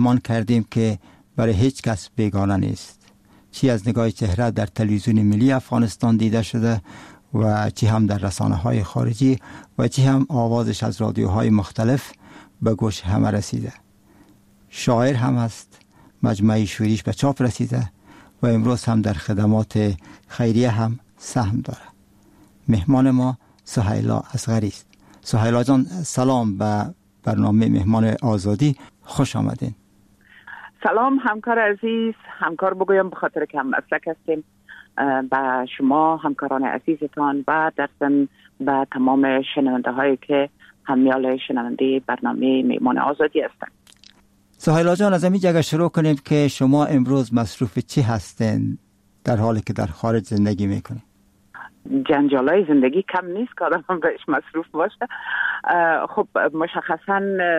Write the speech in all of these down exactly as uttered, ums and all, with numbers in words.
مهمان کردیم که برای هیچ کس بیگانه نیست، چی از نگاه چهره در تلویزیون ملی افغانستان دیده شده و چی هم در رسانه های خارجی و چی هم آوازش از رادیوهای مختلف به گوش همه رسیده. شاعر هم است، مجموعه شوریش به چاپ رسیده و امروز هم در خدمات خیریه هم سهم داره. مهمان ما سهیلا اصغری است. سهیلا جان سلام به برنامه مهمان آزادی، خوش آمدین. سلام همکار عزیز، همکار بگویم به خاطر که هم مسلک هستیم، به شما همکاران عزیزتان و در ضمن به تمام شنونده هایی که همیال شنونده برنامه مهمان آزادی هستند. سهیلا جان از همین جگه شروع کنیم که شما امروز مصروف چی هستین در حالی که در خارج زندگی میکنین؟ جنجالای زندگی کم نیست که آدم بهش مصروف باشه. خب مشخصا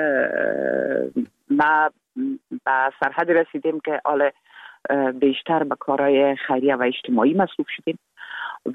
ما به سرحد رسیدیم که حالا بیشتر به کارهای خیریه و اجتماعی مصروف شدیم و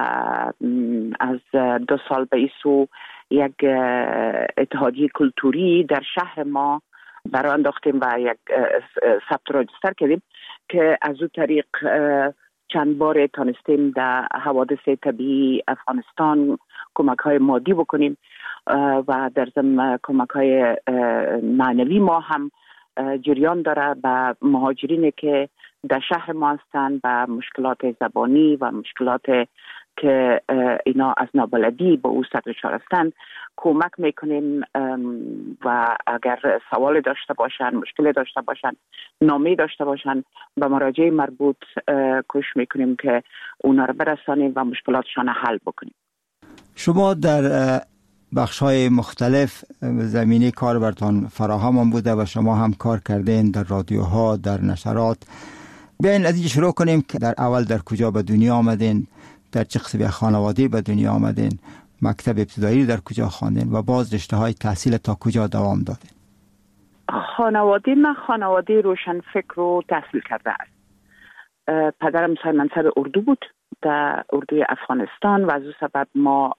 از دو سال به ایسو یک اتحادیه کلتوری در شهر ما برای انداختیم و یک ثبت راجستر کردیم که از او طریق چند بار تانستیم در حوادث طبیعی افغانستان کمک های مادی بکنیم و در ضمن کمک های معنوی ما هم جریان داره به مهاجرینی که در شهر ما هستند و مشکلات زبانی و مشکلات که اینا از نابلدی به او سر دچار هستند کمک میکنیم و اگر سوال داشته باشن، مشکل داشته باشن، نامه داشته باشن به مراجع مربوط کوشش میکنیم که اونا رو برسانیم و مشکلاتشان حل بکنیم. شما در بخش‌های مختلف زمینه کار برتان فراهم بوده و شما هم کار کردین در رادیوها، در نشرات. بیاین از اینجا شروع کنیم که در اول در کجا به دنیا آمدین، در چه قسم خانواده به دنیا آمدین، مکتب ابتدایی در کجا خواندین و باز رشته های تحصیل تا کجا دوام دادین؟ خانواده من خانواده روشن فکر رو تحصیل کرده است. پدرم صاحب منصب اردو بود در اردوی افغانستان و از او سبب ما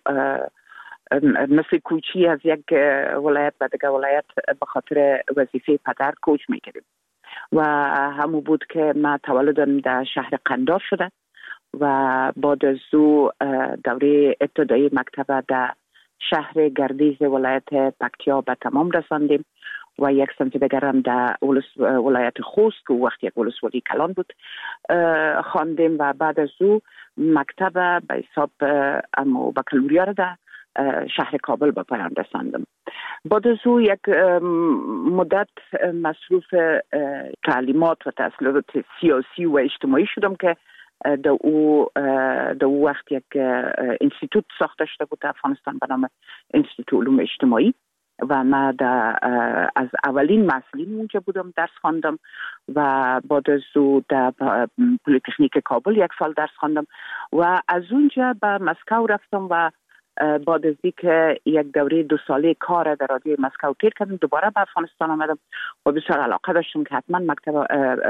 مثل کوچی از یک ولایت به دیگر ولایت به خاطر وظیفه پدر کوچ میکردیم و همون بود که من تولدم در شهر قندار شده و بعد از او دوره ابتدایی مکتب در شهر گردیز ولایت پکتیا به تمام رساندیم و یک سمت دیگر هم در ولایت خوست که وقتی یک ولسوالی کلان بود خواندیم و بعد از او مکتب به حساب امو بکالوریا را در شهر کابل به پایان رساندم. بعد از او یک مدت مصروف تعلیمات و تحصیلات سیاسی و اجتماعی شدم که در او در او وقت یک انستیتوت ساخته شده بود در افغانستان به نام انستیتوت علوم اجتماعی و من از اولین مسئولین اونجا بودم، درس خواندم و بعد از او در پلیتکنیک کابل یک سال درس خواندم و از اونجا به مسکو رفتم و بعد از اینکه یک دوره دو ساله کار در رادیوی مسکو تیر کردم دوباره به افغانستان آمدم و بسیار علاقه داشتم که حتما مکتب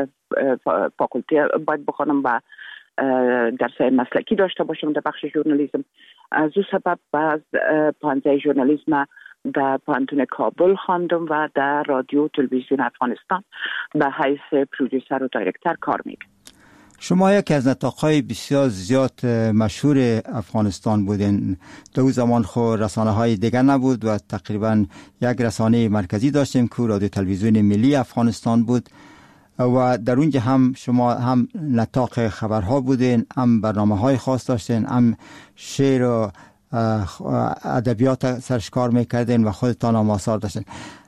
فاکولته باید بخوانم و درسای مسلکی داشته باشم در بخش ژورنالیسم. از او سبب باز پانزه ژورنالیسم در پانتون کابل خواندم و در رادیو تلویزیون افغانستان به حیث پرودوسر و دایرکتر کار میکنم. شما یکی از نطاق‌های بسیار زیاد مشهور افغانستان بودین. در اون زمان خو رسانه های دیگر نبود و تقریبا یک رسانه مرکزی داشتیم که رادیو تلویزیون ملی افغانستان بود و در اونجا هم شما هم نطاق خبرها بودین، هم برنامه های خاص داشتین، هم شعر و ادبیات سرش کار میکردین و خودتان هم آثار داشتین.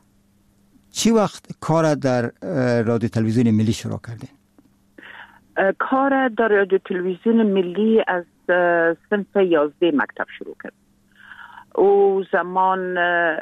چی وقت کار در رادیو تلویزیون ملی شروع کردین؟ کار در رادیو تلویزیون ملی از صنف یازده مکتب شروع کرد. او زمان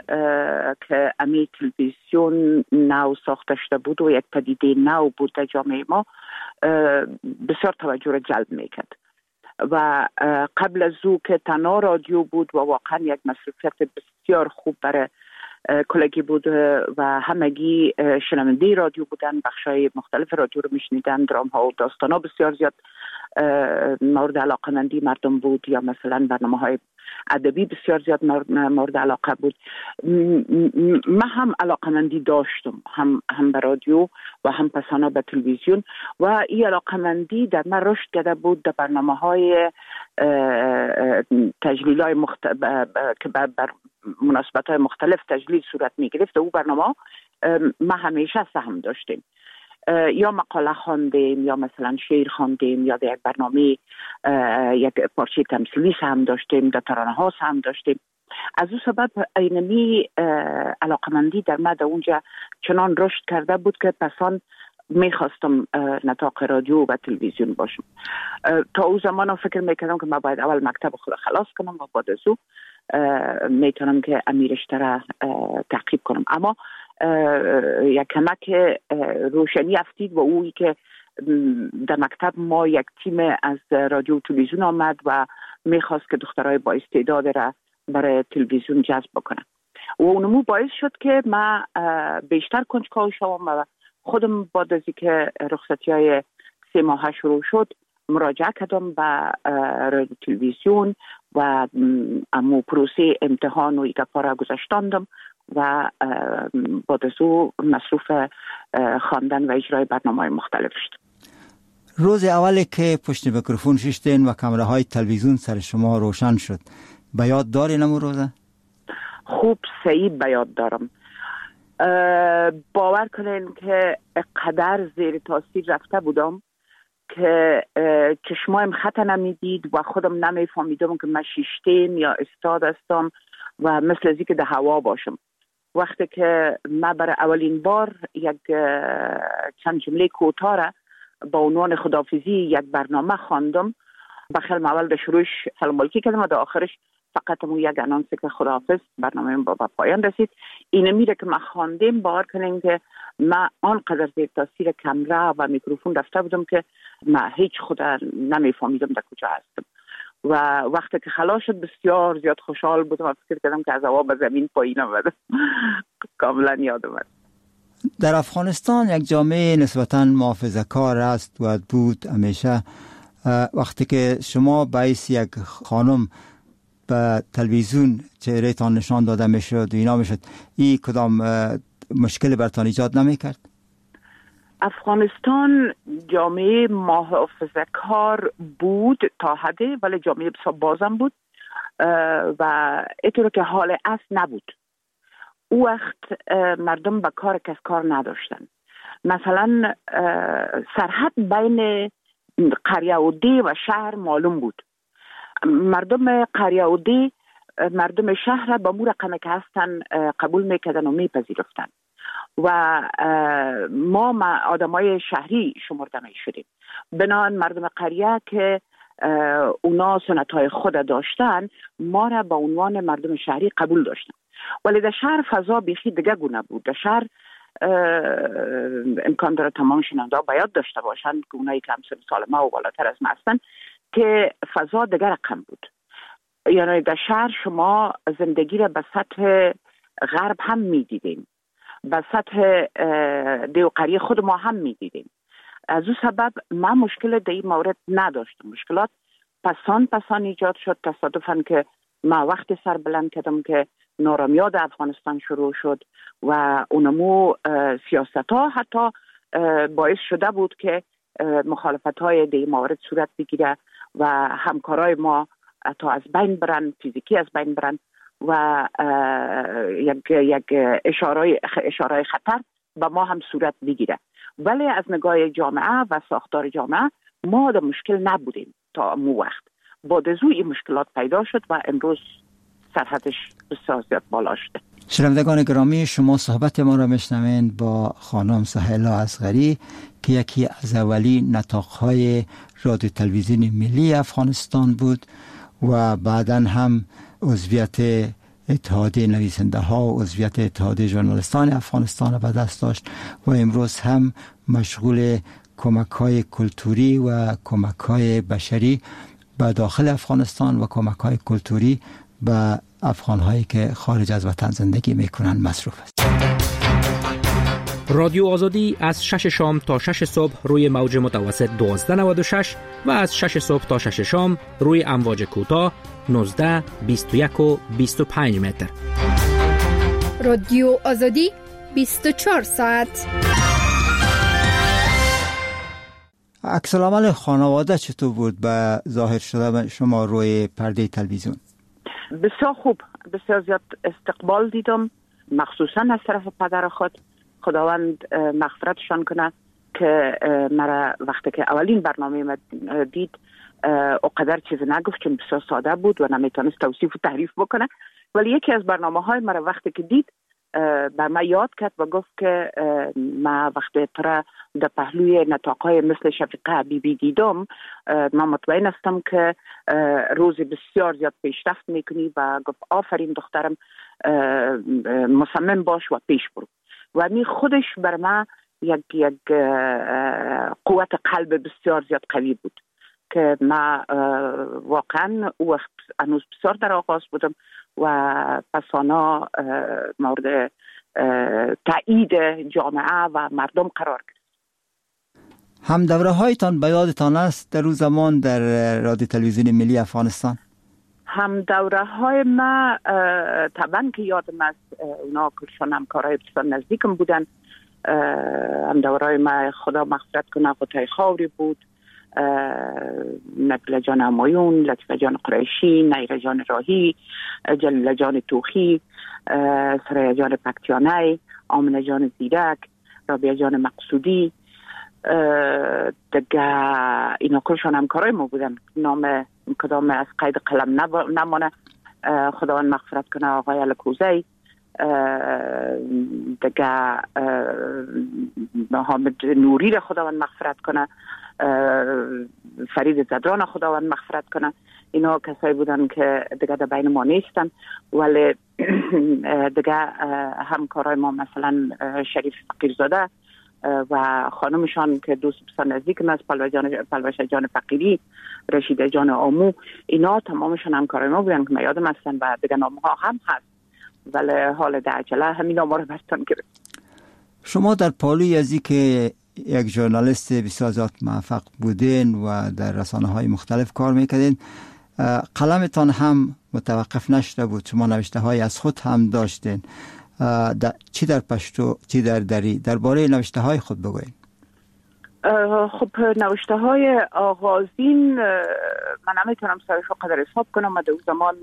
که امی تلویزیون نو ساخته شده بود و یک پدیده نو بود در جامعه ما بسیار توجه را جلب میکرد و قبل از او که تنها رادیو بود و واقعا یک مصروفیت بسیار خوب برای کلگی بود و همگی شنونده رادیو بودن، بخشای مختلف رادیو رو میشنیدن، درام ها و داستان ها بسیار زیاد مورد علاقمندی مردم بود، یا مثلا برنامه های ادبی بسیار زیاد مورد علاقه بود. من هم علاقمندی داشتم، هم هم به رادیو و هم پسانا به تلویزیون، و این علاقمندی در من رشد کرده بود در برنامه های تجلیل های مخت... که بر مناسبت های مختلف تجلیل صورت می گرفت. او برنامه ما همیشه سهم داشتیم، یا مقاله خواندیم، یا مثلا شعر خواندیم، یا در یک برنامه یک پارچه تمثیلی سهم داشتیم، در ترانه ها سهم داشتیم. از او سبب اینمی علاقمندی در من در اونجا چنان رشد کرده بود که پسان میخواستم نطاق رادیو و تلویزیون باشم. تا او زمان فکر میکردم که ما باید اول مکتب خود خلاص کنم و بعد از او میتونم که امیرشته را تعقیب کنم. اما یک کمک روشنی افتید و اویی که در مکتب ما یک تیم از رادیو و تلویزیون آمد و میخواست که دخترای با استعداد را برای تلویزیون جذب بکنم و اونمو باعث شد که من بیشتر کنجکاو شوم و خودم بعد از اینکه رخصتی های سه ماه شروع شد مراجعه کردم به رادیو تلویزیون و امو پروسه امتحان و ایگپا را گذاشتاندم و بعد از او مصروف خواندن و اجرای برنامه‌های مختلف شد. روز اولی که پشت میکروفون ششتین و کامره های تلویزیون سر شما روشن شد، به یاد دارین امو روزه؟ خوب صحیح به یاد دارم. باور کنین که قدر زیر تاثیر رفته بودم که چشمایم خطا نمیدید و خودم نمیفهمیدم که من شیشتیم یا استاد هستم و مثل ازی که در هوا باشم. وقتی که من برای اولین بار یک چند جمله کوتاه را با عنوان خداحافظی یک برنامه خواندم، بخیر اول در شروعش سلام علیکی کردم و در آخرش فقط مو یک انانسی که خداحافظ برنامه با پایان رسید. اینه میره که من خواندیم باور کنیم که من آنقدر زیر تاثیر کامera و میکروفون رفته بودم که من هیچ خود نمیفهمیدم در کجا هستم و وقتی که خلاص شد بسیار زیاد خوشحال بودم و فکر کردم که از هوا به زمین پایین آمدم. کاملا یادم است. در افغانستان یک جامعه نسبتاً محافظه‌کار است و بود همیشه. وقتی که شما باعث یک خانم به تلویزیون چهره‌تان نشان داده میشد و اینا میشد، این کدام مشکل برتان ایجاد نمیکرد؟ افغانستان جامعه محافظه‌کار بود تا حدی، ولی جامعه بسیار بازم بود و اینطور که حال اصل نبود. او وقت مردم به کار کس کار نداشتن. مثلا سرحد بین قریه و دی و شهر معلوم بود. مردم قریه و دی مردم شهر را با مو رقمه که هستن قبول میکردن و میپذیرفتن و ما آدمای شهری شمرده می شدیم. بنابراین مردم قریه که اونا سنتهای خود داشتن ما را به عنوان مردم شهری قبول داشتن، ولی در شهر فضا بیخی دیگه گونه بود. در شهر امکان داره تمام شنونده ها باید داشته باشن که اونایی که هم سن سال ما و بالاتر از ما هستن که فضا دیگه رقم بود. یعنی در شهر شما زندگی را به سطح غرب هم می دیدیم، به سطح دیو قریه خود ما هم می دیدیم. از او سبب من مشکل در این مورد نداشتم. مشکلات پسان پسان ایجاد شد. تصادفاً که ما وقتی سر بلند کردم که نارامیاد افغانستان شروع شد و اونمو سیاست ها حتی باعث شده بود که مخالفت های در این مورد صورت بگیره و همکارای ما تا از بین برن، فیزیکی از بین برن و یک یک اشاره اشاره خطر به ما هم صورت بگیره. ولی از نگاه جامعه و ساختار جامعه ما در مشکل نبودیم تا مو وقت. بعد از این مشکلات پیدا شد و امروز سرحدش بسیار زیاد بالا شده. شنوندگان گرامی، شما صحبت ما را میشنوید با خانم سهیلا اصغری که یکی از اولی نطاق‌های رادیو تلویزیون ملی افغانستان بود و بعداً هم عضویت اتحادیه نویسنده ها و عضویت اتحادیه ژورنالیستان افغانستان را به دست داشت و امروز هم مشغول کمک های کلتوری و کمک های بشری به داخل افغانستان و کمک های کلتوری به افغان هایی که خارج از وطن زندگی میکنن مصروف است. رادیو آزادی از شش شام تا شش صبح روی موج متوسط دوازده نود و شش و از شش صبح تا شش شام روی امواج کوتاه نوزده بیست و یک و بیست و پنج متر. رادیو آزادی بیست و چهار ساعت. عکس العمل خانواده چطور بود به ظاهر شده شما روی پرده تلویزیون؟ بسیار خوب، بسیار زیاد استقبال دیدم، مخصوصا از طرف پدر خود. خداوند مغفرتشان کنه که مرا وقتی که اولین برنامه دید اقدر چیز نگفت، چون بسیار ساده بود و نمیتونست توصیف و تعریف بکنه، ولی یکی از برنامه های مرا وقتی که دید بر من یاد کرد و گفت که ما وقتی ترا در پهلوی نطاقهای مثل شفیقه حبیبی دیدم، من مطمئن هستم که روز بسیار زیاد پیشرفت میکنی و گفت آفرین دخترم، مصمم باش و پیش برو. و می خودش بر من یک یک قوت قلب بسیار زیاد قوی بود که ما واقعا او وقت هنوز بسیار در آغاز بودم و پسانا مورد تایید جامعه و مردم قرار گرفت. هم دوره هایتان به یادتان است در روز زمان در رادیو تلویزیون ملی افغانستان؟ هم دوره های ما طبعا که یادم است، اونا کلشان همکارای بسیار نزدیکم بودن. هم دوره های ما خدا مغفرت کنه قطعه خاوری بود، نبیل جان همایون، لطفه جان قریشی، نیره جان راهی، جلیل جان توخی، سریا جان پکتیانه، آمنه جان زیرک، رابعه جان مقصودی، دیگه اینا کلشان همکارای ما بودن. نام کدام از قید قلم نمانه، خداوند مغفرت کنه آقای الکوزی، دیگه محمد نوری را خداوند مغفرت کنه، فرید زدران خداوند مغفرت کنه. اینا کسایی بودن که دیگه در بین ما نیستن، ولی دیگه همکارای ما مثلا شریف فقیرزاده و خانمشان که دوست بسیار نزدیکم است، پلوشه جان فقیری، رشیده جان آمو، اینا تمامشان همکارای ما بودن که من یادم هستن و دیگه نامها هم هست، ولی حال در عجله همین نامها رو برتان گرفت. شما در پالوی ازی که یک ژورنالیست بسیار زیاد موفق بودین و در رسانه های مختلف کار میکردین، قلمتان هم متوقف نشده بود، شما نوشته های از خود هم داشتین، در چی در پشتو چی در دری، درباره نوشته های خود بگوین. خب نوشته های آغازین من نمیتونم سرشو قدر حساب کنم. من در زمان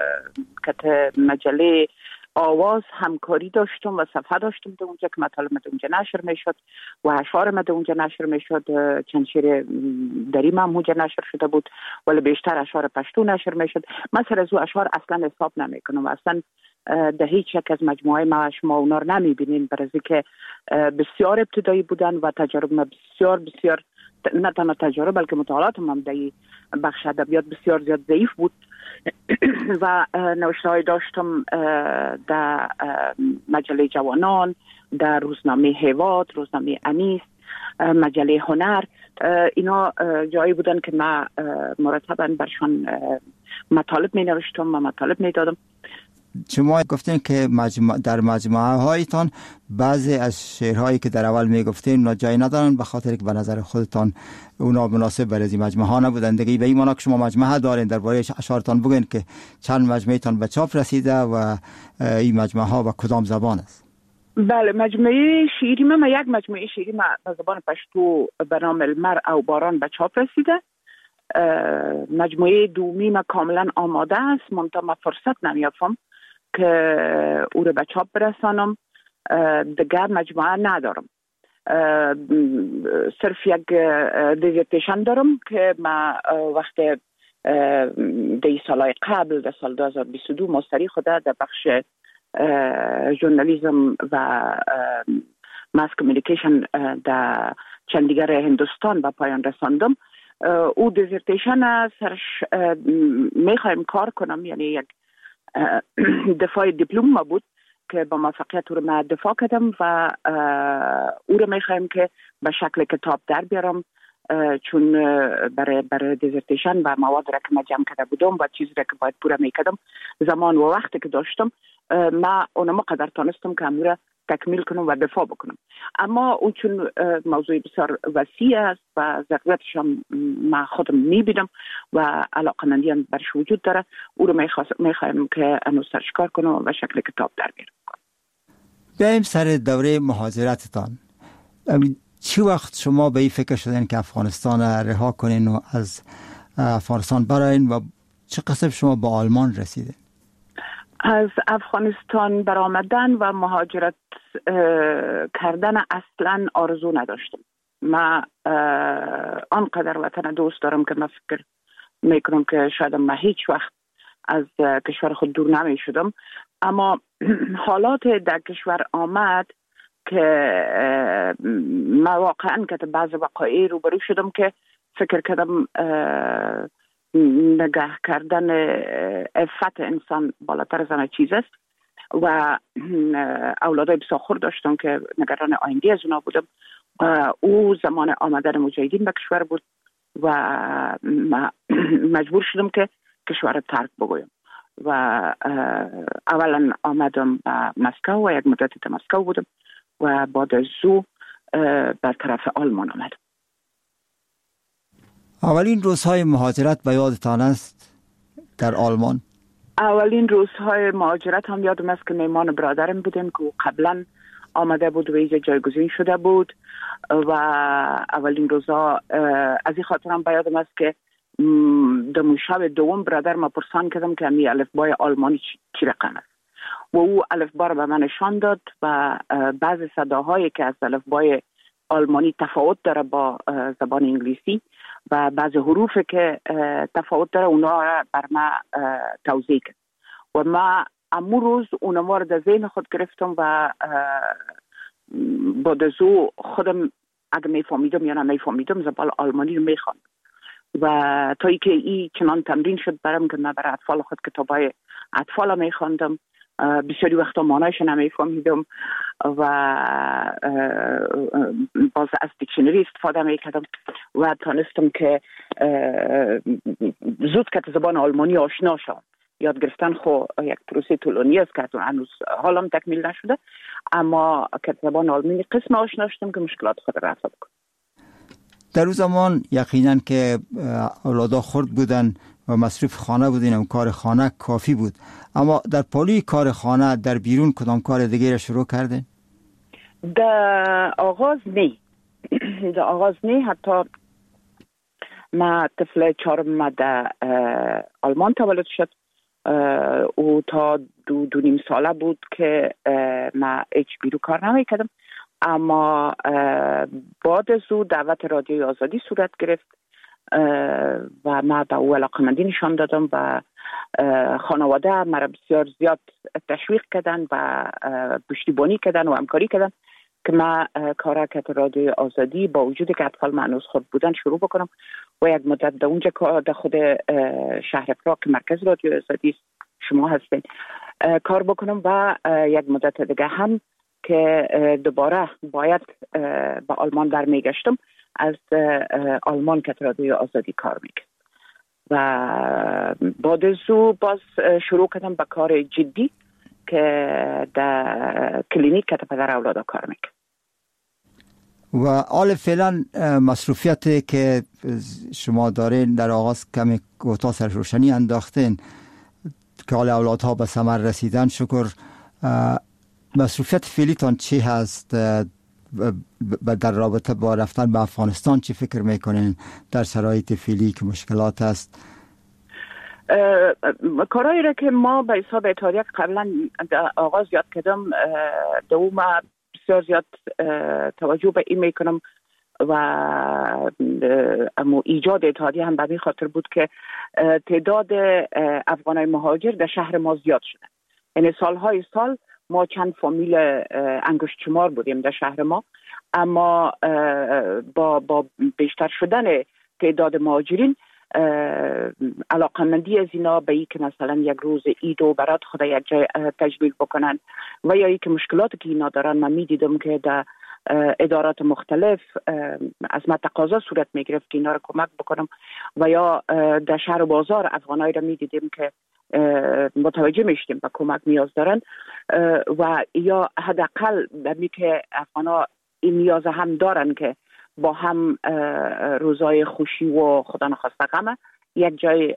که مجله آواز همکاری داشتم و صفحه داشتم در اونجا که مطالب در اونجا نشر میشد و اشعار من در اونجا نشر میشد. چند شعر دری من اونجا نشر شده بود، ولی بیشتر اشعار پشتو نشر میشد. من سر از او اشعار اصلا حساب نمیکنم، اصلا در هیچ یک از مجموعه ما شما اونا رو نمیبینین، برای که بسیار ابتدایی بودن و تجارب ما بسیار بسیار نه تنها تجارب بلکه مطالعات هم در بخش ادبیات بسیار زیاد ضعیف بود و نوشته های داشتم در مجله جوانان، در روزنامه هیواد، روزنامه انیس، مجله هنر. اینا جایی بودن که من مرتبا برشان مطالب می نوشتم و مطالب می دادم. شما گفتین که مجموع در مجموعه هایتان بعضی از شعرهایی که در اول می گفتین اونا جای ندارن به خاطر که به نظر خودتان اونا مناسب برای این مجموعه ها نبودن دیگه. به این معنی که شما مجموعه دارین، درباره اشعارتان بگین که چند مجموعه تان به چاپ رسیده و این مجموعه ها و کدام زبان است؟ بله، مجموعه شعری من یک مجموعه شعری من به زبان پشتو به نام المرء او باران به چاپ رسیده. مجموعه دومی من کاملا آماده است، منتها من فرصت نمیافم که او رو به چاپ برسانم. دیگر مجموعه ندارم، صرف یک دیزرتیشن دارم که ما وقت دی سالهای قبل در سال دو هزار و بیست و دو مستری خدا در بخش ژورنالیسم و ماس کمیونیکیشن در چندیگر هندوستان به پایان رساندم. او دیزرتیشن سرش میخوایم کار کنم، یعنی یک دفاع دیپلم ما بود که با موفقیت او رو من دفاع کردم و او رو میخوایم که به شکل کتاب در بیارم، چون برای برای دیزرتیشن و مواد را که من جمع کرده بودم و چیزی را که باید پورا میکردم زمان و وقتی که داشتم، من اونم قدر تانستم که امور تکمیل کنم و دفاع بکنم. اما اون چون موضوع بسیار وسیع است و ضرورتش هم من خودم میبینم و علاقمندی هم برش وجود داره، او رو میخوایم که انو سرش کار کنم و شکل کتاب در بیارم. بیاییم سر دوره مهاجرتتان. چی وقت شما به این فکر شدین که افغانستان رها کنین و از افغانستان براین و چه قسم شما به آلمان رسیدین؟ از افغانستان برآمدن و مهاجرت کردن اصلا آرزو نداشتم. من آنقدر وطن دوست دارم که من فکر میکنم که شاید من هیچ وقت از کشور خود دور نمی شدم، اما حالات در کشور آمد که من واقعا که بعض وقایع روبرو شدم که فکر کردم نگه کردن عفت انسان بالاتر از همه چیز است و اولادای بسیار خور داشتم که نگران آینده از اونا بودم. او زمان آمدن مجاهدین به کشور بود و مجبور شدم که کشور ترک بگویم و اولا آمدم به مسکو و یک مدتی در مسکو بودم و بعد از او به طرف آلمان آمدم. اولین روزهای مهاجرت به یادتان است در آلمان؟ اولین روزهای مهاجرت هم یادم است که میمان برادرم بودیم که قبلا آمده بود و اینجا جایگزین شده بود و اولین روزها از این خاطر هم به یادم است که در شب دوم برادر ما پرسان کردم که می الفبای آلمانی چی رقم است و او الفبا را به من نشان داد و بعض صداهایی که از الفبای آلمانی تفاوت داره با زبان انگلیسی و بعض حروف که تفاوت داره اونا را بر ما توضیح کرد و ما امو روز اونا را در ذهن خود گرفتم و بعد از او خودم اگه میفهمیدم یا نمیفهمیدم زبان آلمانی رو میخواندم و تا ای که ای چنان تمرین شد برام که من برای اطفال خود کتابای اطفال میخواندم. بسیاری وقتا معنایش نمیفهمیدم و باز از دیکشنری استفاده میکردم و تانستم که زود که زبان آلمانی آشنا شدم. یاد گرفتن خو یک پروسه طولانی است که هنوز حالم تکمیل نشده، اما که زبان آلمانی قسم آشنا شدم که مشکلات خود رفع بکنم. در اون زمان یقینا که اولادا خرد بودن و مصروف خانه بودین و کار خانه کافی بود، اما در پالی کار خانه در بیرون کدام کار دیگه را شروع کردین؟ در آغاز نه در آغاز نه حتی ما طفل چهارم در آلمان تولد شد او تا دو دو نیم ساله بود که ما هیچ بیرو کار نمیکردم، اما بعد از او دعوت رادیوی آزادی صورت گرفت و ما به او علاقمندی نشان دادم و خانواده مرا بسیار زیاد تشویق کردن و پشتیبانی کردن و همکاری کردن که ما کارکت رادیوی آزادی با وجودی که اطفال معنوس خود بودن شروع بکنم و یک مدت در اونجا در خود شهر پراگ که مرکز رادیوی آزادی شما هستین کار بکنم و یک مدت دیگه هم که دوباره باید به آلمان برمیگشتم از آلمان که رادیوی آزادی کار میکرد و بعد از او باز شروع کردم به کار جدی که در کلینیک که پدر اولادا کار میکرد. و حال فعلا مصروفیتی که شما دارین در آغاز کمی کوتاه سر روشنی انداختین که حال اولادها به ثمر رسیدن، شکر. مصروفیت فعلیتان چی هست در رابطه با رفتن به افغانستان؟ چی فکر میکنین در شرایط فعلی که مشکلات است؟ کارهایی را که ما به حساب اتحادیه قبلا آغاز یاد کردم دوم بسیار زیاد توجه به این میکنم و اما ایجاد اتحادیه هم به این خاطر بود که تعداد افغانای مهاجر در شهر ما زیاد شده. یعنی سالهای سال ما چند فامیل انگشت شمار بودیم در شهر ما، اما با با بیشتر شدن تعداد مهاجرین علاقمندی از اینا به ای که مثلا یک روز عید و برات خدا یک جای تجلیل بکنن و یا ای که مشکلاتی که اینا دارن من میدیدم که در ادارات مختلف از من تقاضا صورت میگرفت که اینا رو کمک بکنم و یا در شهر و بازار افغانایی رو میدیدیم که متوجه میشیم و کمک نیاز دارن و یا حداقل دمی که افغانا این نیاز هم دارن که با هم روزای خوشی و خدا نخواسته غم یک جای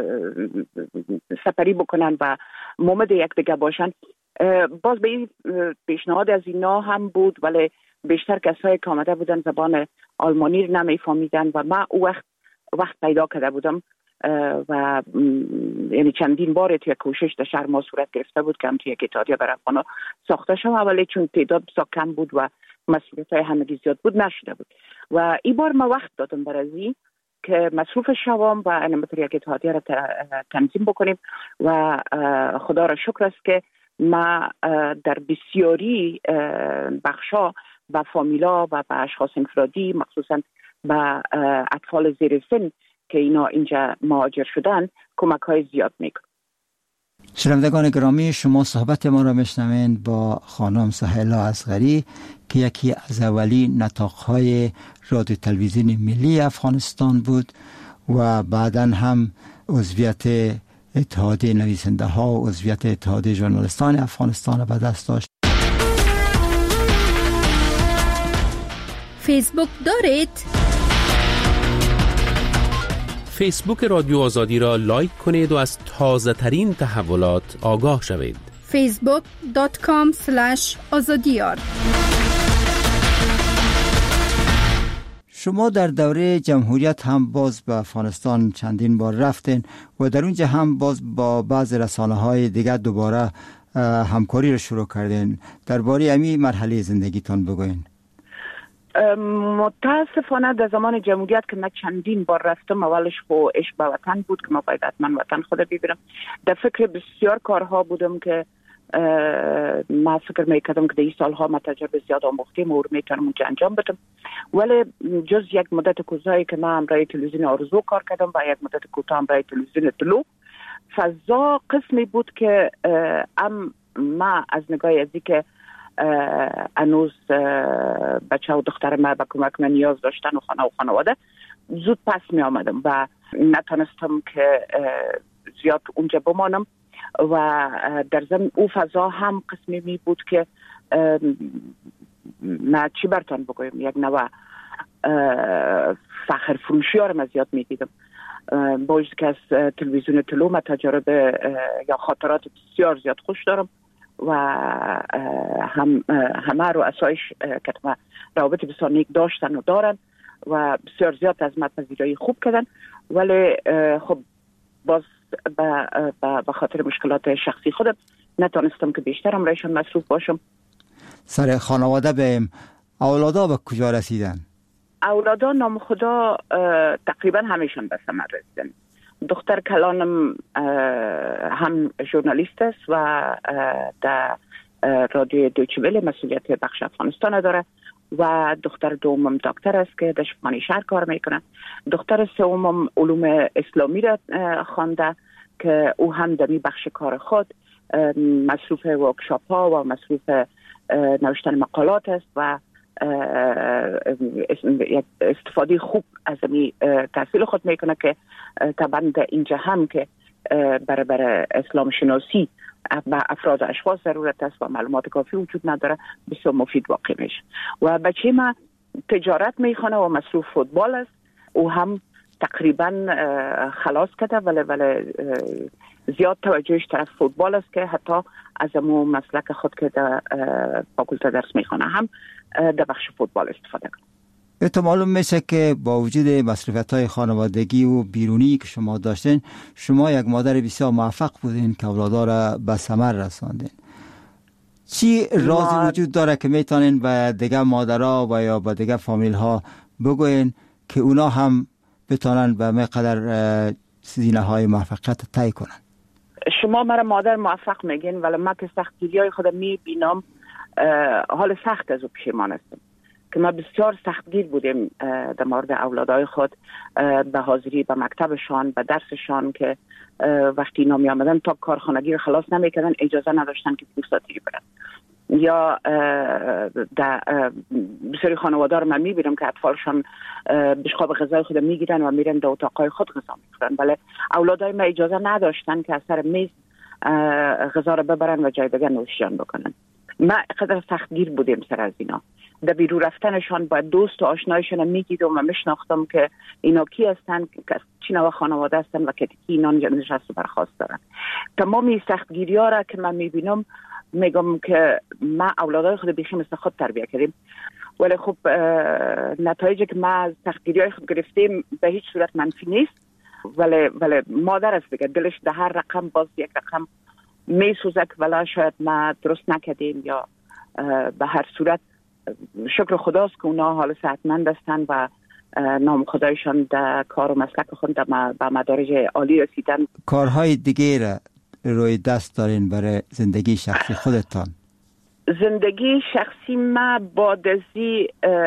سپری بکنن و مومد یک دیگه باشن. باز به این پیشنهاد از اینا هم بود، ولی بیشتر کسایی که آمده بودن زبان آلمانی رو نمیفهمیدن و من او وقت وقت پیدا کرده بودم و یعنی چندین بار توی کوشش در شهر ما صورت گرفته بود که هم توی یک اتحادیه برای افغانا ساخته شد، ولی چون تعداد بسیار کم بود و مسئولیت های همگی زیاد بود نشده بود و این بار ما وقت دادم برای که مصروف شوام و انمتر یک اتحادیه را تنظیم بکنیم و خدا را شکر است که ما در بسیاری بخشا با فامیلا و با اشخاص انفرادی مخصوصا با اطفال زیر سن که اینا اینجا مهاجر شدن کمک های زیاد میکنم. شنوندگان گرامی، شما صحبت ما را میشنوید با خانم سهیلا اصغری که یکی از اولی نطاق‌های رادیو تلویزیون ملی افغانستان بود و بعداً هم عضویت اتحادیه نویسنده ها و عضویت اتحادیه ژورنالیستان افغانستان را به دست داشت. فیسبوک دارید؟ فیسبوک رادیو آزادی را لایک کنید و از تازه ترین تحولات آگاه شوید. فیسبوک دات کام اسلش آزادیار. شما در دوره جمهوریت هم باز به افغانستان چندین بار رفتین و در اونجا هم باز با بعض رسانه‌های دیگر دوباره همکاری رو شروع کردین. درباره امی مرحله زندگیتان بگوین. متاسفانه در زمان جمهوریت که من چندین بار رفتم، اولش خو عشق به وطن بود که ما باید حتما وطن خود ببینم. در فکر بسیار کارها بودم که ما فکر میکردم که در این سالها ما تجربه زیاد آموختیم و میتونم اونجا انجام بدم، ولی جز یک مدت کوتاهی که من همراه تلویزیون آرزو کار کردم و یک مدت کوتاه همراه تلویزیون طلوع، فضا قسمی بود که ام ما از نگاه ازی که انوز بچه و دختر ما به کمک من نیاز داشتن و خانه و خانواده زود پس می آمدم و نتونستم که زیاد اونجا بمانم و در ضمن او فضا هم قسمی می بود که ما چی برتان بگویم یک نوع فخر فروشی ها رو من زیاد می دیدم. با وجود که از تلویزیون طلوع ما تجربه یا خاطرات بسیار زیاد خوش دارم و هم همه رو اسایش که روابط بسیار نیک داشتن و دارن و بسیار زیاد از من پذیرایی خوب کردن، ولی خب باز به خاطر مشکلات شخصی خودم نتونستم که بیشتر همراهشان مصروف باشم. سر خانواده بهم اولادا به کجا رسیدن؟ اولادا نام خدا تقریبا همیشون به ثمر رسیدن. دختر کلانم هم ژورنالیست است و در رادیو دویچه وله مسئولیت بخش افغانستان داره و دختر دومم دکتر است که در شفاخانه شهر کار میکنه. دختر سومم علوم اسلامی را خوانده که او هم در بخش کار خود مصروف ورکشاپ ها و مصروف نوشتن مقالات است و استفاده خوب از می تحصیل خود میکنه که طبعا اینجا هم که برای برای اسلام شناسی و افراد و اشخاص ضرورت است و معلومات کافی وجود نداره، بسیار مفید واقع میشه. و بچه ما تجارت میخونه و مصروف فوتبال است، او هم تقریبا خلاص کرده ولی ولی زیاد توجهش طرف فوتبال است که حتی از امو مسلک خود که در فاکولته درس میخونه هم در بخش فوتبال استفاده کنه. تو معلوم میشه که با وجود مصروفیت‌های خانوادگی و بیرونی که شما داشتین، شما یک مادر بسیار موفق بودین که اولادا را به ثمر رساندین. چی رازی ما... وجود داره که میتونین به دیگه مادرها و یا به دیگه فامیل ها بگوین که اونا هم بتونن به مقدار سینه های موفقیت طی کنن؟ شما مرا مادر موفق میگین ولی من که سختگیری های خودم میبینم حال سخت از او پشیمان هستم که ما بسیار سختگیر بودیم در مورد اولادای خود به حاضری به مکتبشان به درسشان که وقتی اینا می آمدن تا کارخانگی رو خلاص نمیکردن اجازه نداشتن که فروساتی برن یا در بسیاری خانواده رو من میبینم که اطفالشان بشقاب غذای خود میگیرن و میرن در اتاقای خود غذا میخورن، ولی اولادای ما اجازه نداشتن که از سر میز غذا رو ببرن و جای دیگه نوشیدن بکنن. ما قدر سختگیر بودیم سر از اینا. در بیرو رفتنشان با دوست و آشنایشان میگیدم و میشناختم که اینا کی هستن، چی نوع خانواده هستن و که کی اینا نشست و برخواست دارن. تمامی سختگیری ها را که من میبینم میگم که ما اولادای خود بیخی مثل خود تربیه کردیم، ولی خب نتایجی که ما از سختگیری های خود گرفتیم به هیچ صورت منفی نیست، ولی ولی مادر است دیگه، دلش ده هر رقم باز یک رقم میسوزه که ولی شاید ما درست نکردیم، یا به هر صورت شکر خداست که اونا حال صحتمند هستن و نام خدایشان در کار و مسلک خود به مدارج عالی رسیدن. کارهای دیگه را روی دست دارین برای زندگی شخصی خودتان؟ زندگی شخصی ما بادزی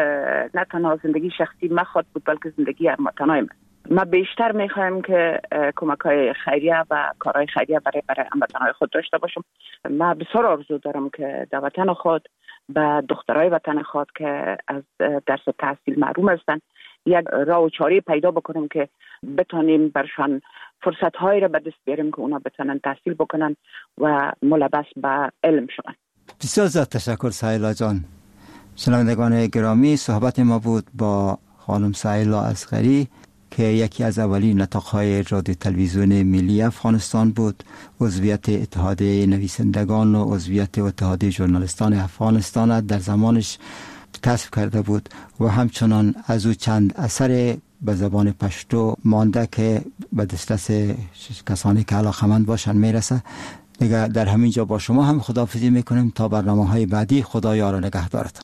نه تنها زندگی شخصی ما خود بود بلکه زندگی هموطنای ما. ما بیشتر میخوایم که کمک‌های خیریه و کارهای خیریه برای برای هموطنای خود داشته باشم. ما بسیار آرزو دارم که در وطن خود به دخترای وطن خود که از درس و تحصیل محروم هستن یک راه و چاره پیدا بکنم که بتونیم برشان فرصت‌هایی را به دست بیاریم که اونا بتونن تحصیل بکنن و ملبس به علم شون. بسیار زیاد تشکر سهیلا جان. شنوندگان گرامی، صحبت ما بود با خانم سهیلا اصغری که یکی از اولین نطاق‌های رادیو تلویزیون ملی افغانستان بود، عضویت اتحادیه نویسندگان و عضویت اتحادیه ژورنالیستان افغانستان در زمانش کسب کرده بود و همچنان از او چند اثر به زبان پشتو مانده که به دسترس کسانی که علاقه‌مند باشن میرسه. دیگه در همین جا با شما هم خداحافظی میکنیم تا برنامه‌های بعدی. خدا یار و نگهدارت.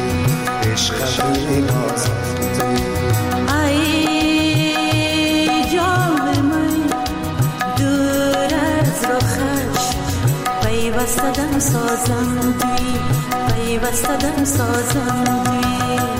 عشق پیوسته دم سازم دوی، پیوسته دم سازم دوی.